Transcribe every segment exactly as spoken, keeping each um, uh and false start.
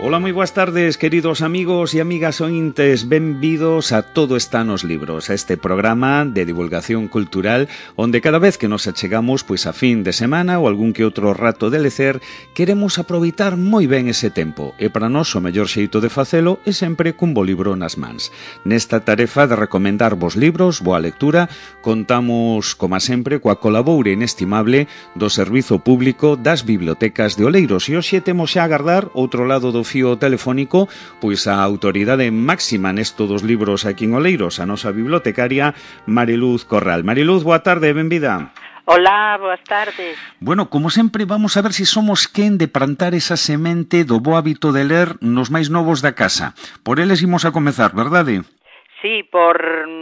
Ola, moi boas tardes, queridos amigos e amigas ointes. Benvidos a Todo está nos libros, a este programa de divulgación cultural onde cada vez que nos achegamos pois a fin de semana ou algún que outro rato de lecer, queremos aproveitar moi ben ese tempo e para nós o mellor xeito de facelo é sempre cun bo libro nas mans. Nesta tarefa de recomendar vos libros, boa lectura, contamos, como sempre, coa colaboure inestimable do Servizo Público das Bibliotecas de Oleiros e hoxe temos xa a agardar outro lado do fío telefónico pois a autoridade máxima nesto dos libros aquí en Oleiros, a nosa bibliotecaria Mariluz Corral. Mariluz, boa tarde, benvida. Hola, boas tardes. Bueno, como sempre, vamos a ver se si somos quen de plantar esa semente do bo hábito de ler nos máis novos da casa. Por eles imos a comezar, verdade? Sí, por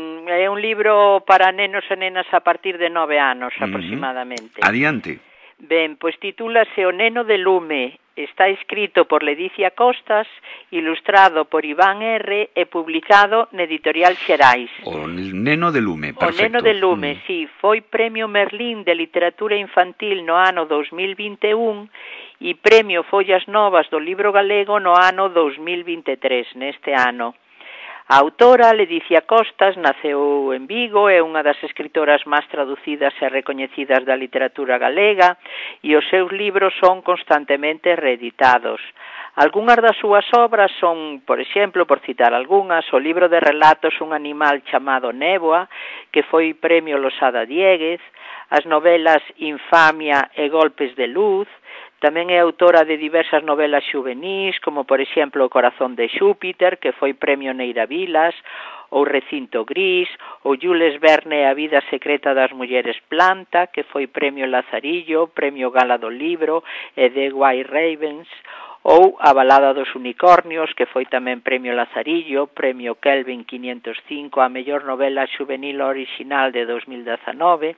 é un libro para nenos e nenas a partir de nove anos, uh-huh. aproximadamente. Adiante. Ben, pois titúlase O neno de lume. Está escrito por Ledicia Costas, ilustrado por Iván R. e publicado na Editorial Xerais. O neno de lume, perfecto. O neno de lume, mm. sí. Foi Premio Merlín de Literatura Infantil no ano dos mil vinte e un e Premio Follas Novas do Libro Galego no ano dos mil vinte e tres, neste ano. A autora, Ledicia Costas, naceu en Vigo, é unha das escritoras máis traducidas e recoñecidas da literatura galega e os seus libros son constantemente reeditados. Algúnas das súas obras son, por exemplo, por citar algunhas, o libro de relatos Un animal chamado Néboa, que foi Premio Losada Diéguez, as novelas Infamia e Golpes de Luz. Tamén é autora de diversas novelas xuvenís, como por exemplo O corazón de Xúpiter, que foi Premio Neira Vilas, ou Recinto Gris, ou Jules Verne A vida secreta das mulleres planta, que foi Premio Lazarillo, Premio Gala do Libro e The White Ravens, ou A balada dos unicornios, que foi tamén Premio Lazarillo, Premio Kelvin quinientos cinco, a mellor novela xuvenil original de dos mil dezanove,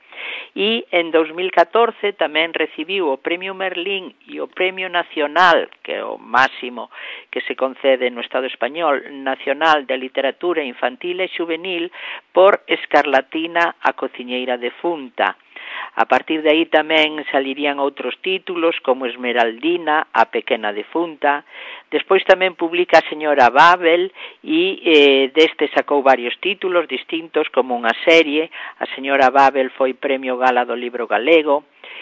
e en dos mil catorce tamén recibiu o Premio Merlín e o Premio Nacional, que é o máximo que se concede no Estado español, Nacional de Literatura Infantil e Xuvenil, por Escarlatina, a cociñeira defunta. A partir de aí tamén salirían outros títulos como Esmeraldina, a pequena defunta. Despois tamén publica a señora Babel e eh, deste sacou varios títulos distintos como unha serie. A señora Babel foi Premio Gala do Libro Galego.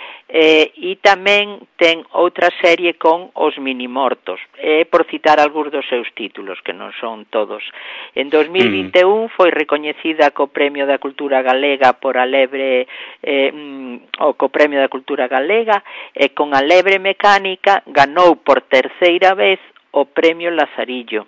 Eh, e tamén ten outra serie con Os Minimortos, eh, por citar algúns dos seus títulos, que non son todos. En dos mil vinte e un mm. foi recoñecida co Premio da Cultura Galega por a lebre, eh, o co Premio da Cultura Galega, e con A lebre mecánica ganou por terceira vez o Premio Lazarillo.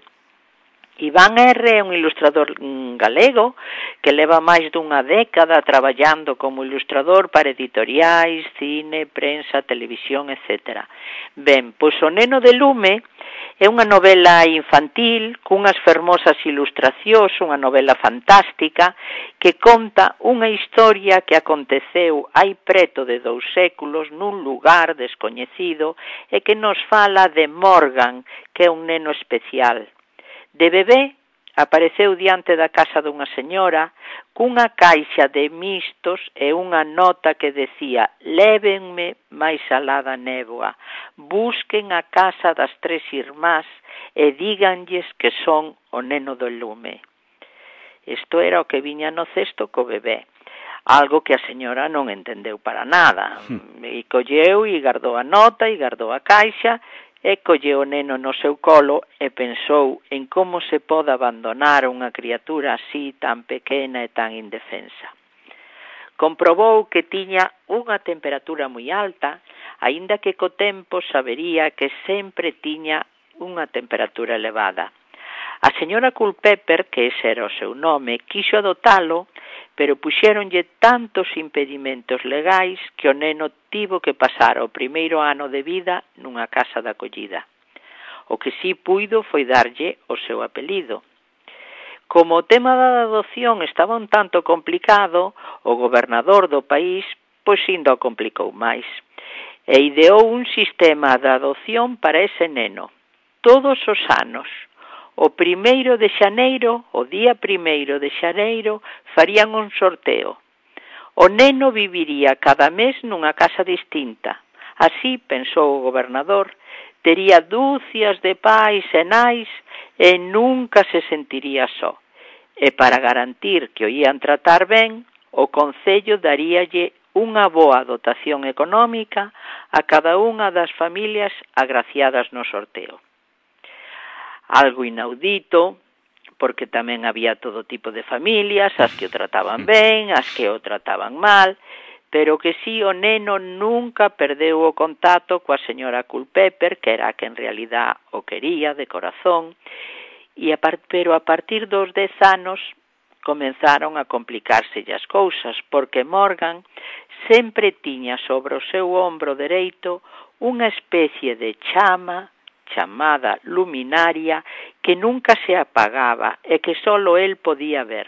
Iván R. é un ilustrador galego que leva máis dunha década traballando como ilustrador para editoriais, cine, prensa, televisión, etcétera. Ben, pois O neno de lume é unha novela infantil cunhas fermosas ilustracións, unha novela fantástica que conta unha historia que aconteceu hai preto de dous séculos nun lugar descoñecido e que nos fala de Morgan, que é un neno especial. De bebé, apareceu diante da casa dunha señora cunha caixa de mistos e unha nota que decía: lévenme máis alá da néboa, busquen a casa das tres irmás e díganlles que son o neno do lume. Isto era o que viña no cesto co bebé, algo que a señora non entendeu para nada. E colleu e guardou a nota e guardou a caixa e colleu o neno no seu colo e pensou en como se pode abandonar unha criatura así tan pequena e tan indefensa. Comprobou que tiña unha temperatura moi alta, aínda que co tempo sabería que sempre tiña unha temperatura elevada. A señora Culpeper, que ese era o seu nome, quixo adotalo, pero puxéronlle tantos impedimentos legais que o neno tivo que pasar o primeiro ano de vida nunha casa de acollida. O que sí puido foi darlle o seu apelido. Como o tema da adopción estaba un tanto complicado, o gobernador do país pois indo o complicou máis e ideou un sistema de adopción para ese neno. Todos os anos, o primeiro de xaneiro, o día primeiro de xaneiro, farían un sorteo. O neno viviría cada mes nunha casa distinta. Así, pensou o gobernador, tería dúcias de pais e nais e nunca se sentiría só. E para garantir que o ían tratar ben, o Concello daríalle unha boa dotación económica a cada unha das familias agraciadas no sorteo. Algo inaudito, porque tamén había todo tipo de familias, as que o trataban ben, as que o trataban mal, pero que sí, o neno nunca perdeu o contacto coa señora Culpeper, que era a que en realidad o quería de corazón, e a par, pero a partir dos dez anos comenzaron a complicarse as cousas, porque Morgan sempre tiña sobre o seu ombro dereito unha especie de chama chamada luminaria que nunca se apagaba e que solo el podía ver.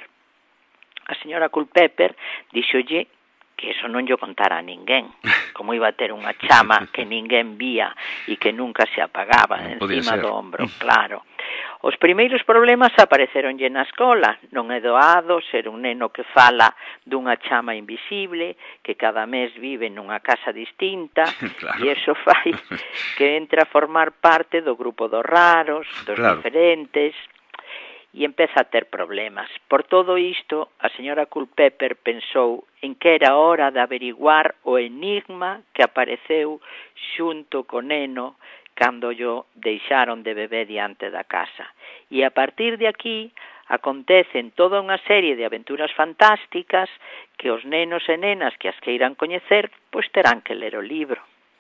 A señora Culpeper díxolle que eso non lle contara a ninguén, como iba a ter unha chama que ninguén vía e que nunca se apagaba non encima do ombro, claro. Os primeiros problemas apareceronlle na escola, non é doado ser un neno que fala dunha chama invisible, que cada mes vive nunha casa distinta, claro. E iso fai que entre a formar parte do grupo dos raros, dos claro. diferentes, e empeza a ter problemas. Por todo isto, a señora Culpeper pensou en que era hora de averiguar o enigma que apareceu xunto co neno cando yo deixaron de bebé diante da casa. E a partir de aquí acontecen toda unha serie de aventuras fantásticas que os nenos e nenas que as queiran coñecer, pois terán que ler o libro.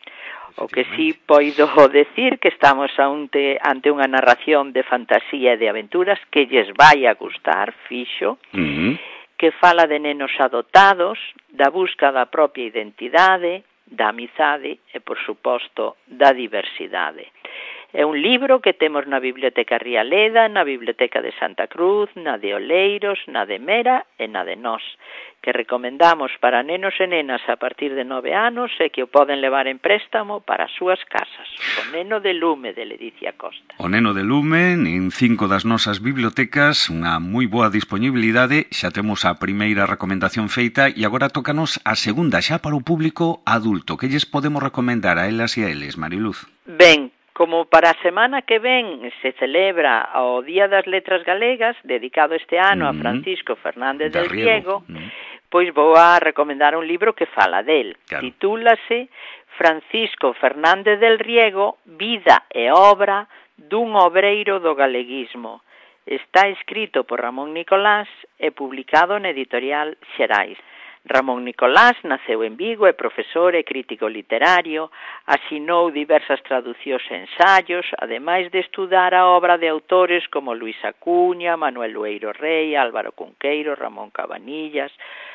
O que sí poido decir que estamos ante, ante unha narración de fantasía e de aventuras que lles vai a gustar, fixo, uh-huh. que fala de nenos adotados, da busca da propia identidade, da amizade e, por suposto, da diversidade. É un libro que temos na Biblioteca Rialeda, na Biblioteca de Santa Cruz, na de Oleiros, na de Mera e na de Nós, que recomendamos para nenos e nenas a partir de nove anos e que o poden levar en préstamo para as súas casas. O Neno de Lume, de Ledicia Costa. O Neno de Lume, en cinco das nosas bibliotecas, unha moi boa disponibilidade, xa temos a primeira recomendación feita e agora tócanos a segunda xa para o público adulto. Que lles podemos recomendar a elas e a eles, Mariluz? Ben, como para a semana que ven se celebra o Día das Letras Galegas, dedicado este ano mm-hmm. a Francisco Fernández del Riego, mm-hmm. pois vou a recomendar un libro que fala del. Claro. Titúlase Francisco Fernández del Riego, Vida e Obra dun obreiro do galeguismo. Está escrito por Ramón Nicolás e publicado na editorial Xerais. Ramón Nicolás naceu en Vigo, é profesor e crítico literario, asinou diversas traducións e ensaios, ademais de estudar a obra de autores como Luis Acuña, Manuel Lueiro Rei, Álvaro Cunqueiro, Ramón Cabanillas,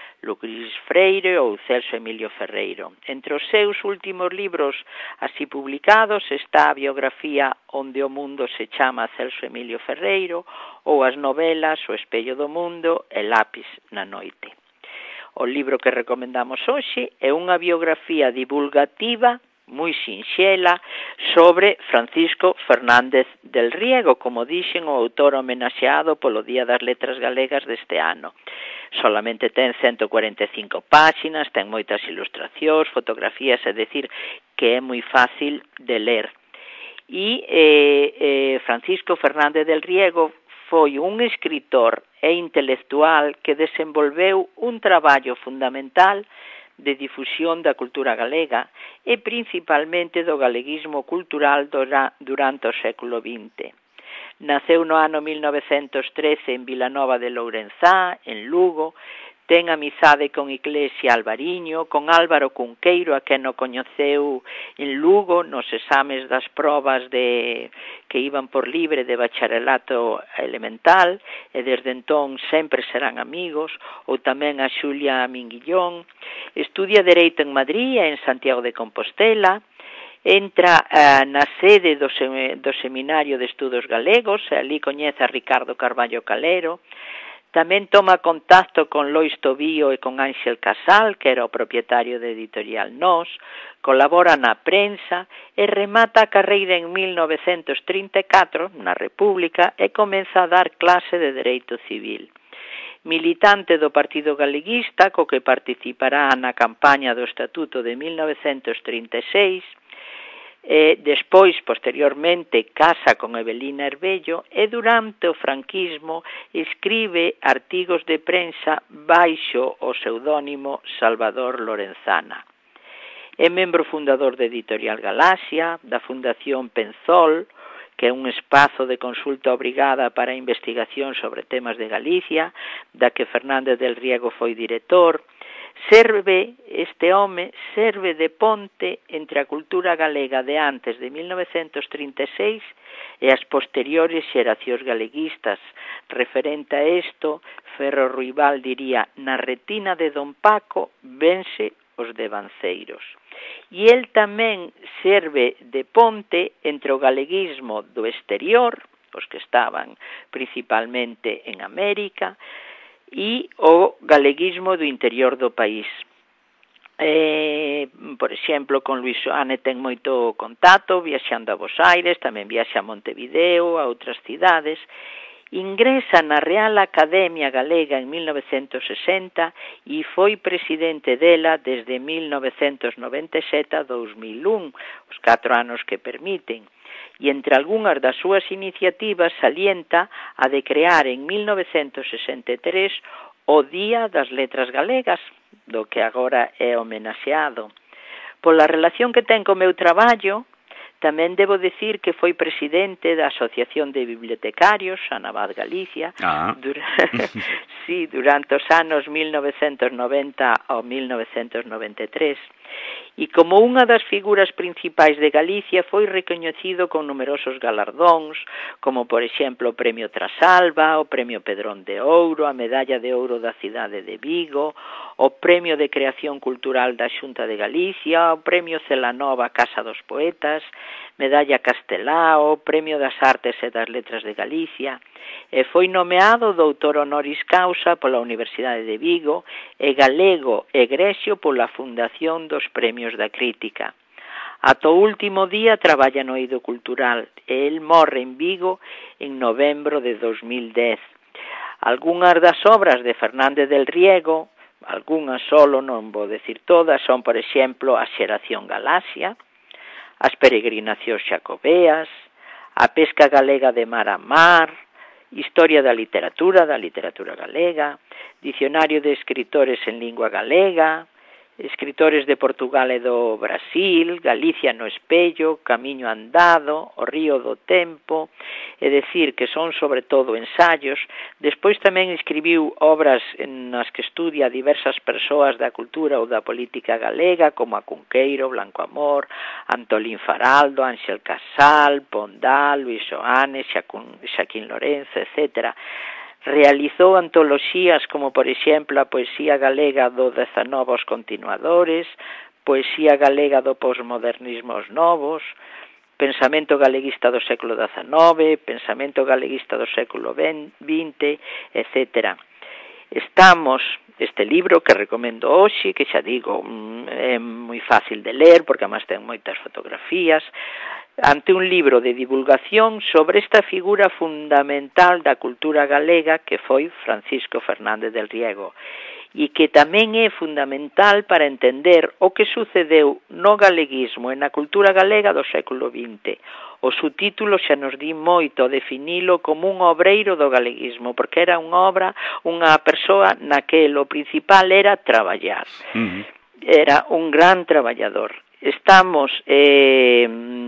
Luis Freire ou Celso Emilio Ferreiro. Entre os seus últimos libros así publicados está a biografía Onde o mundo se chama Celso Emilio Ferreiro ou as novelas O espello do mundo e Lápis na noite. O libro que recomendamos hoxe é unha biografía divulgativa moi sinxela sobre Francisco Fernández del Riego, como dixen o autor homenaxeado polo Día das Letras Galegas deste ano. Solamente ten ciento cuarenta e cinco páxinas, ten moitas ilustracións, fotografías, é dicir, que é moi fácil de ler. E eh, eh, Francisco Fernández del Riego foi un escritor e intelectual que desenvolveu un traballo fundamental de difusión da cultura galega e principalmente do galeguismo cultural durante o século vinte. Naceu no ano mil novecentos trece en Vilanova de Lourenzá, en Lugo, ten amizade con Iglesia Alvariño, con Álvaro Cunqueiro, a quen o coñeceu en Lugo nos exames das probas de que iban por libre de bacharelato elemental, e desde entón sempre serán amigos, ou tamén a Xulia Minguillón. Estudia Dereito en Madrid e en Santiago de Compostela, entra uh, na sede do, sem- do Seminario de Estudos Galegos, e ali coñece a Ricardo Carballo Calero. Tamén toma contacto con Lois Tobío e con Ángel Casal, que era o propietario de Editorial Nós, colabora na prensa e remata a carreira en mil novecentos trinta e catro na República e comeza a dar clase de Dereito Civil. Militante do Partido Galeguista, co que participará na campaña do Estatuto de mil novecentos trinta e seis, E despois, posteriormente, casa con Evelina Herbello e durante o franquismo escribe artigos de prensa baixo o pseudónimo Salvador Lorenzana. É membro fundador da Editorial Galaxia, da Fundación Penzol, que é un espazo de consulta obrigada para a investigación sobre temas de Galicia, da que Fernández del Riego foi director. Serve, este home, serve de ponte entre a cultura galega de antes de mil novecentos trinta e seis e as posteriores xeracións galeguistas. Referente a isto, Ferro Ruibal diría, na retina de Don Paco, vense os devanceiros. E el tamén serve de ponte entre o galeguismo do exterior, os que estaban principalmente en América, e o galeguismo do interior do país. Eh, por exemplo, con Luis Soane ten moito contacto, viaxando a Buenos Aires, tamén viaxa a Montevideo, a outras cidades. Ingresa na Real Academia Galega en mil novecentos sesenta e foi presidente dela desde mil novecentos noventa e sete a dos mil un, os catro anos que permiten. E entre algunhas das súas iniciativas salienta a de crear en mil novecentos sesenta e tres o Día das Letras Galegas, do que agora é homenaxeado. Pola relación que ten co meu traballo, tamén debo dicir que foi presidente da Asociación de Bibliotecarios, a Navad Galicia, ah. dura... sí, durante os anos mil novecentos noventa ao mil novecentos noventa e tres. E como unha das figuras principais de Galicia foi recoñecido con numerosos galardóns, como por exemplo o Premio Trasalba, o Premio Pedrón de Ouro, a Medalla de Ouro da cidade de Vigo, o Premio de Creación Cultural da Xunta de Galicia, o Premio Celanova Casa dos Poetas, Medalla Castelao, o Premio das Artes e das Letras de Galicia, e foi nomeado doutor honoris causa pola Universidade de Vigo e galego egrexio pola Fundación dos Premios da Crítica. Ata o último día traballa no eido cultural e el morre en Vigo en novembro de dos mil dez. Algúnas das obras de Fernández del Riego, algunhas solo, non vou decir todas, son, por exemplo, a Xeración Galaxia, as Peregrinacións Xacobeas, a Pesca Galega de Mar a Mar, Historia da Literatura, da Literatura Galega, Dicionario de Escritores en Lingua Galega, Escritores de Portugal e do Brasil, Galicia no espello, Camiño andado, O río do tempo, é dicir que son sobre todo ensaios. Despois tamén escribiu obras nas que estudia diversas persoas da cultura ou da política galega, como a Cunqueiro, Blanco Amor, Antolín Faraldo, Ángel Casal, Pondal, Luis Soane, Xaquín Lorenzo, etcétera. Realizou antoloxías como, por exemplo, a poesía galega do dezanove aos continuadores, poesía galega do posmodernismo aos novos, pensamento galeguista do século dezanove, pensamento galeguista do século vinte, etcétera. Estamos, este libro que recomendo hoxe, que xa digo, é moi fácil de ler, porque además ten moitas fotografías, ante un libro de divulgación sobre esta figura fundamental da cultura galega que foi Francisco Fernández del Riego e que tamén é fundamental para entender o que sucedeu no galeguismo e na cultura galega do século vinte. O subtítulo xa nos di moito definilo como un obreiro do galeguismo, porque era unha obra, unha persoa na que o principal era traballar. Uh-huh. Era un gran traballador. Estamos eh,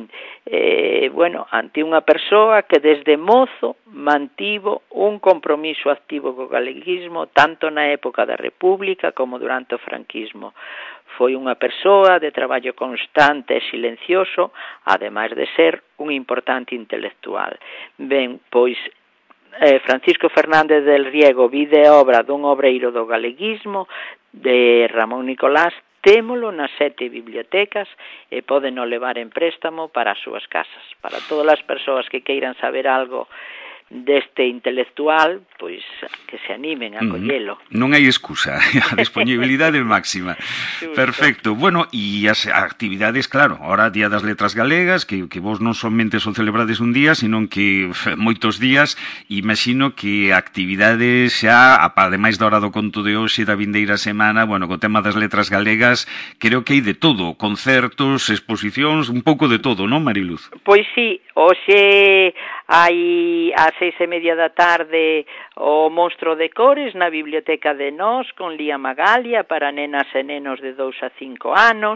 eh, bueno, ante unha persoa que desde mozo mantivo un compromiso activo co galeguismo tanto na época da República como durante o franquismo. Foi unha persoa de traballo constante e silencioso, ademais de ser un importante intelectual. Ben, pois eh, Francisco Fernández del Riego, vida e obra dun obreiro do galeguismo, de Ramón Nicolás, témolo nas sete bibliotecas e pódeno levar en préstamo para as súas casas. Para todas as persoas que queiran saber algo deste intelectual, pois que se animen a collelo. Uh-huh. Non hai excusa, a disponibilidade máxima. Justo. Perfecto. Bueno, e as actividades, claro, ahora Día das Letras Galegas, que, que vos non somente son celebrades un día, sino que f, moitos días, e imagino que actividades xa, ademais da hora do conto de hoxe, da vindeira semana, bueno, co tema das letras galegas, creo que hai de todo, concertos, exposicións, un pouco de todo, non, Mariluz? Pois sí, hoxe hai ás seis e media da tarde o Monstro de Cores na Biblioteca de Nós con Lía Magalia para nenas e nenos de dous a cinco anos,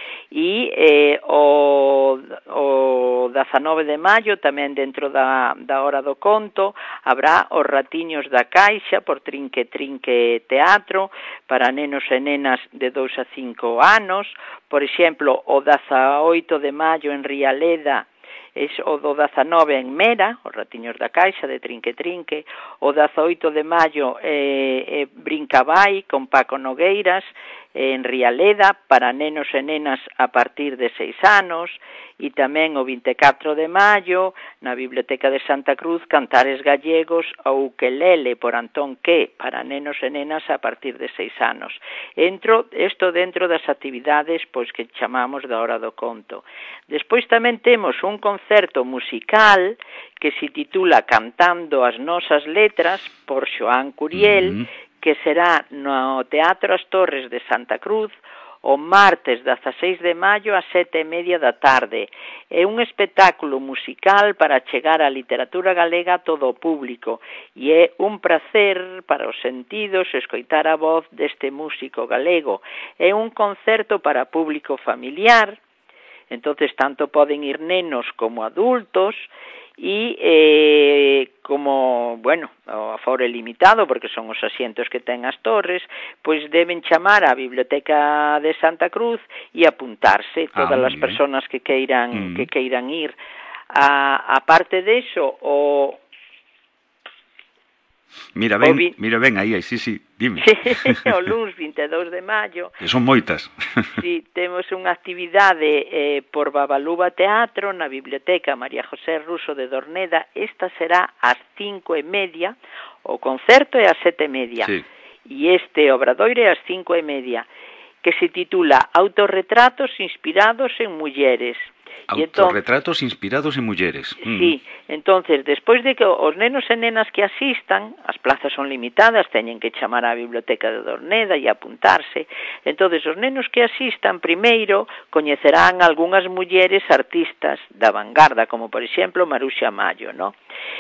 e eh, o, o dezanove de maio tamén dentro da, da hora do conto habrá os Ratiños da Caixa por Trinque Trinque Teatro para nenos e nenas de dous a cinco anos. Por exemplo, o dezaoito de maio en Rialeda, es o do dezanove en Mera, os Ratiños da Caixa de Trinque Trinque, o dezaoito de maio eh, eh, Brincabai con Paco Nogueiras en Rialeda para nenos e nenas a partir de seis anos, e tamén o vinte e catro de maio na Biblioteca de Santa Cruz Cantares Gallegos ao Ukelele por Antón Que para nenos e nenas a partir de seis anos. Entro, isto dentro das actividades pois que chamamos da hora do conto. Despois tamén temos un concerto musical que se titula Cantando as nosas letras por Xoán Curiel, mm-hmm. que será no Teatro As Torres de Santa Cruz o martes dezaseis de maio ás sete e media da tarde. É un espectáculo musical para chegar a literatura galega a todo o público e é un prazer para os sentidos escoitar a voz deste músico galego. É un concerto para público familiar, entonces tanto poden ir nenos como adultos, e eh, como, bueno, o aforo é limitado porque son os asientos que ten as torres, pois deben chamar á Biblioteca de Santa Cruz e apuntarse todas ah, as persoas que queiran mm. que queiran ir. A, a parte de eso, o Mira ben, vi... mira ben aí, aí, sí, sí, dime. O luns vinte e dous de maio. Que son moitas. Sí, temos unha actividade eh, por Babaluba Teatro na Biblioteca María José Ruso de Dorneda. Esta será ás cinco e media, o concerto é ás sete e media. Sí. E este obradoiro é ás cinco e media, que se titula Autorretratos inspirados en mulleres. Autorretratos inspirados en mulleres. Mm. Sí, entonces, despois de que os nenos e nenas que asistan, as plazas son limitadas, teñen que chamar á Biblioteca de Dorneda e apuntarse, entonces os nenos que asistan primeiro coñecerán algunhas mulleres artistas da vanguarda, como por exemplo Maruxa Mallo, ¿no?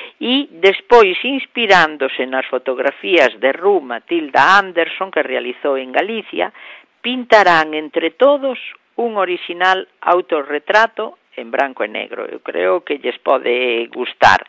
E despois, inspirándose nas fotografías de Ru Matilda Anderson, que realizou en Galicia, pintarán entre todos un original autorretrato en branco e negro. Eu creo que lles pode gustar.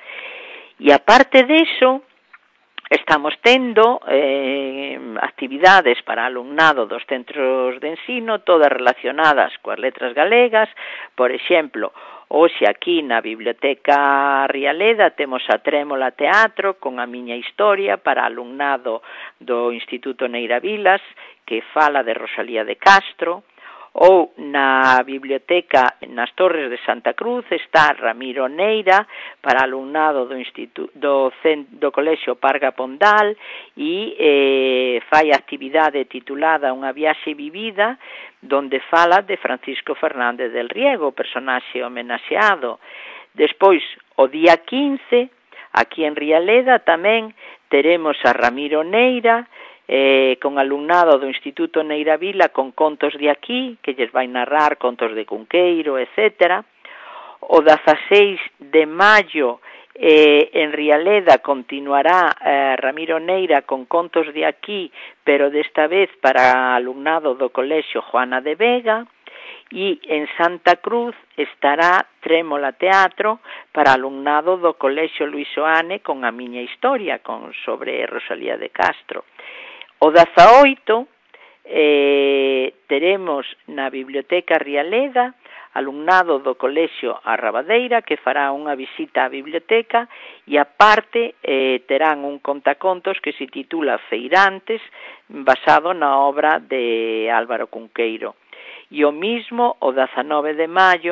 E aparte deso, estamos tendo eh, actividades para alumnado dos centros de ensino, todas relacionadas coas letras galegas. Por exemplo, hoxe aquí na Biblioteca Rialeda temos a Trémola Teatro con a miña historia para alumnado do Instituto Neira Vilas, que fala de Rosalía de Castro. Ou na Biblioteca nas Torres de Santa Cruz está Ramiro Neira para alumnado do, instituto, do, do Colexio Parga Pondal e eh, fai actividade titulada Unha viaxe vivida, donde fala de Francisco Fernández del Riego, personaxe homenaxeado. Despois, o día quince, aquí en Rialeda tamén teremos a Ramiro Neira, Eh, con alumnado do Instituto Neira Vila con contos de aquí, que lles vai narrar contos de Cunqueiro, etcétera. O dezaseis de maio eh, en Rialeda continuará eh, Ramiro Neira con contos de aquí, pero desta vez para alumnado do Colexio Juana de Vega. E en Santa Cruz estará Trémola Teatro para alumnado do Colexio Luís Oane con a miña historia, con sobre Rosalía de Castro. O dezaoito eh, teremos na Biblioteca Rialeda alumnado do Colexio Arrabadeira que fará unha visita á biblioteca e aparte eh, terán un contacontos que se titula Feirantes, basado na obra de Álvaro Cunqueiro. E o mismo o dezanove de maio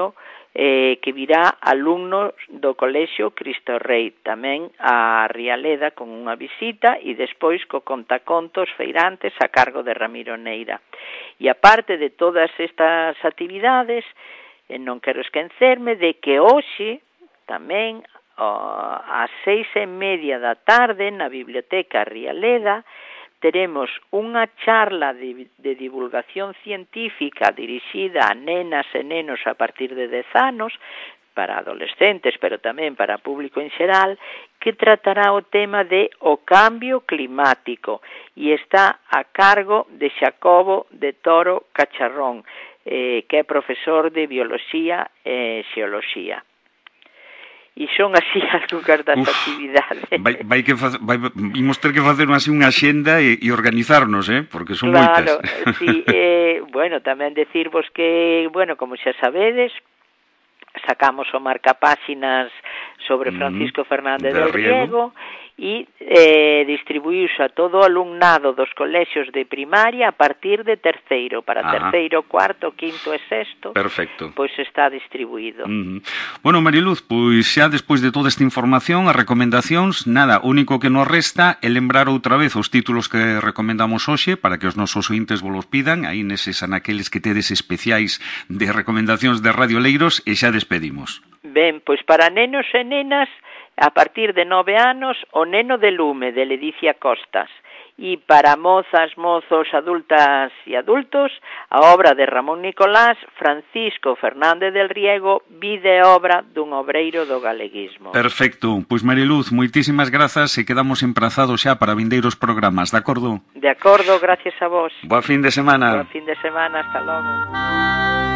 eh, que virá alumnos do Colexio Cristo Rei, tamén a Rialeda con unha visita e despois co contacontos feirantes a cargo de Ramiro Neira. E aparte de todas estas actividades, eh, non quero esquecerme de que hoxe tamén oh, ás seis e media da tarde na Biblioteca Rialeda teremos unha charla de, de divulgación científica dirixida a nenas e nenos a partir de dez anos, para adolescentes, pero tamén para público en xeral, que tratará o tema de o cambio climático e está a cargo de Xacobo de Toro Cacharrón, eh, que é profesor de Bioloxía e Xeoloxía. E son así algunhas das Uf, actividades. Vai, vai que fa, vai, imos ter que facer así unha xenda e, e organizarnos, eh? Porque son claro, moitas. Claro, sí. Eh, bueno, tamén decirvos que, bueno, como xa sabedes, sacamos o marcapáxinas sobre Francisco mm, Fernández del Riego e eh, distribuíuse a todo o alumnado dos colexios de primaria a partir de terceiro, para ah. terceiro, cuarto, quinto e sexto. Perfecto. Pois está distribuído. Mm. Bueno, Mariluz, pois xa despois de toda esta información, as recomendacións, nada, o único que nos resta é lembrar outra vez os títulos que recomendamos hoxe para que os nosos ointes vos los pidan, aí neses anaqueles que tedes especiais de recomendacións de radioleiros e xa despedimos. Ben, pois para nenos e nenas, a partir de nove anos, O neno de lume, de Ledicia Costas. E para mozas, mozos, adultas e adultos, a obra de Ramón Nicolás, Francisco Fernández del Riego, vida e obra dun obreiro do galeguismo. Perfecto. Pois, Mariluz, moitísimas grazas e quedamos emprazados xa para vindeiros programas, de acordo? De acordo, gracias a vos. Boa fin de semana. Boa fin de semana, hasta logo.